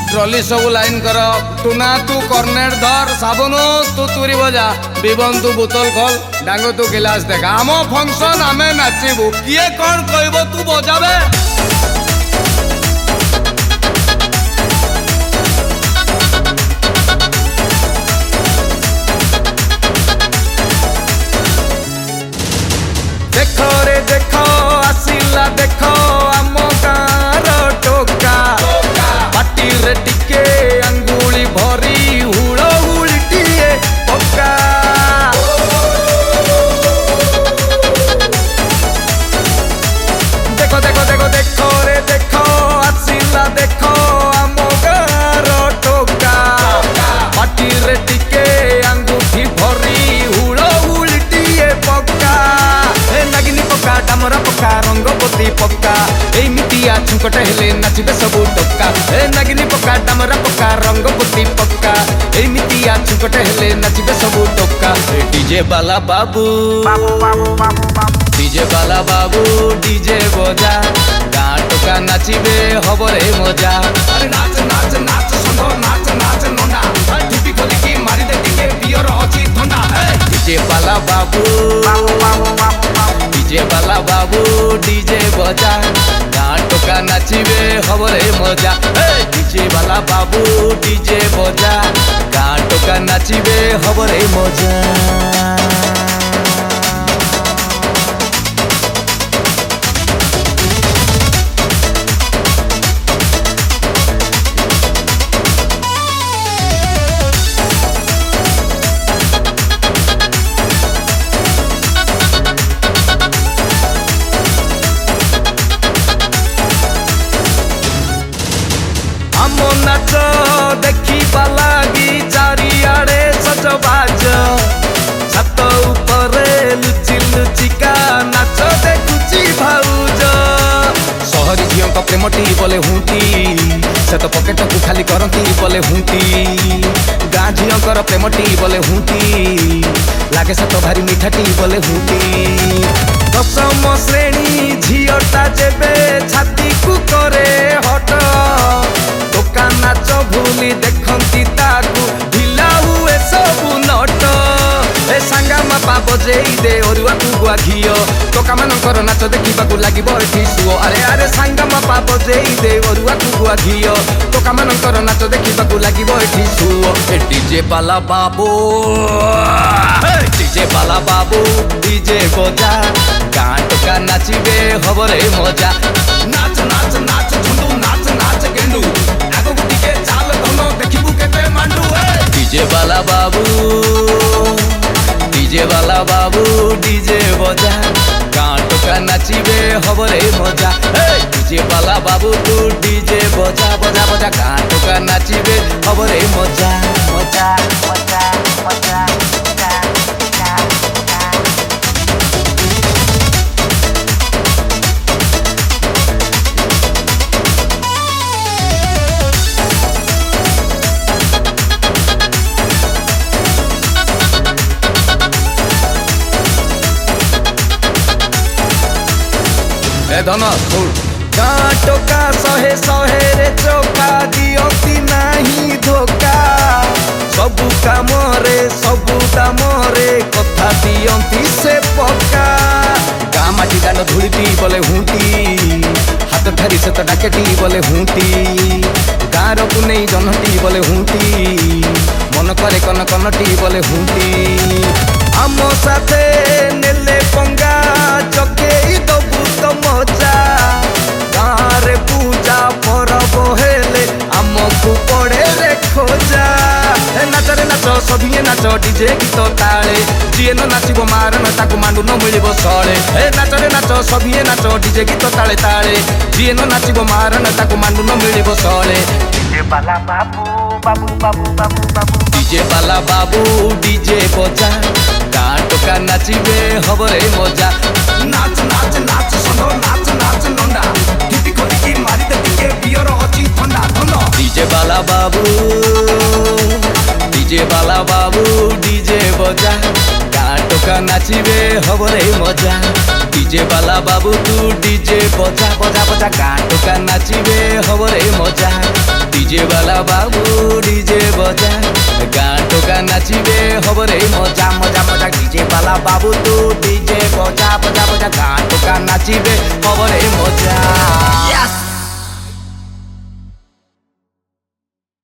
Trolley सब line कर tuna तू कर्नेट धर साबुनु तू तुरी बजा बिबन तू बोतल खोल डांगो तू गिलास देखा आम फंक्शन आमे नाचबू किए कौन कहब तू बजाबे देखो रे देखो आसिला देखो आम गाँर टोका पाटी रे टिके अंगुली भरी हुड़ हुड़टिए पक्का देखो देखो देखो देखो रे देखो आसिला देखो आम गाँर टोका पाटी रे टिके अंगुठी भरी हुड़ हुड़टिए पक्का नागिनी पक्का डामरा पक्का रंगपति पक्का एमितिया छुंकट हेले नाचबे सबू टक्का नागिनी पक्का डामरा पक्का रंगपति पक्का एमितिया छुंकट हेले नाचबे सबू टक्का डीजे बाला बाबू डीजे बाला बाबू डीजे बजा गाँ टका नाचबे हबरे मजा अरे नाच नाच नाच सुनो नाच नाच नोना टिपी खोलिकी मारी दे टिके पियर अछि ठंडा डीजे बाला बाबू डीजे बाला बाबू डीजे बजा गाँ टोका नाचबे हबरे मजा डीजे बाला बाबू डीजे बजा गाँ टोका नाचबे हबरे मजा नाच देखा लगी चारिआडे सजबाज छात उपरे लुचि लुचिका नाच देखुची भाउज सहरी झील प्रेमटी बोले हुंटी से तो पकेट को खाली करती बोले हुंटी गाँ झील प्रेमटी बोले हुंटी लागे से तो भारी मिठाटी बोले हुंटी दशम श्रेणी झीलटा जेबे छाती को करे हट टोका नाच भूली देखती ताकू ढिला हुए सबू नट ए सांगा मापा बजेई दे अरुआ को गुआ घियो टोका मानकर नाच देखा लगे एठी सुओ अरे अरे सांगा मापा बजेई दे अरुआ को गुआ घियो टोका मानकर नाच देखा लगे एठी सुओ डीजे बाला बाबू डीजे बाला बाबू डीजे बजा गाँ टोका नाचबे हबरे मजा नाच नाच नाच झुंडू नाच नाच गेंडू डीजे बाला बाबू डीजे बाला बाबू डीजे बजा गाँ टोका नाचबे हबरे मजा डीजे बाला बाबू तू डीजे बजा बजा बजा गाँ टोका नाचबे हबरे मजा मजा मजा मजा धन गाँ टोका शहे शहे रे चौका दियती नहीं धोखा सबू काम रे सबू दाम रे कथा दियती से पक्का गाँ माटी डाल धूली बोले हुंटी हाथ ठारी से तो डाकेटी बोले हुंटी गाँर को नहीं जनटी बोले हुंटी मन करे कन कनटी बोले हुंटी आम साथे नेले पंगा जगे दबू तो मजा गाँव रे पूजा परब हेले आमको पड़े रे खोजा नाच रे नाच सभिए नाच डीजे गीत ताले जीए न नाचब मारन ताकू मांडू न मिल सले नाच रे नाच सभिए नाच डीजे गीत ताले ताले जीए न नाचब मारन ताकू मांडू न मिल सले डीजे बाला बाबू बाबू बाबू बाबू बाबू डीजे बाला बाबू डीजे बजा गाँ टोका नाचबे हबरे मजा नाच नाच नाच सुनो नाच नाच नंदा टिपी खोलिकी मारी दे टिके पियर अछि ठंडा ठंडा डीजे बाला बाबू डीजे बाला बाबू डीजे बजा गाँ टोका नाचबे हबरे मजा डीजे बाला बाबू तू डीजे बजा बजा बजा गाँ टोका नाचबे हबरे मजा। डीजे वाला बाबू डीजे बजा गाँ टोका नाचिबे हबरे मजा मजा मजा डीजे वाला बाबू तू डीजे बजा बजा बजा गाँ टोका नाचिबे हबरे मजा।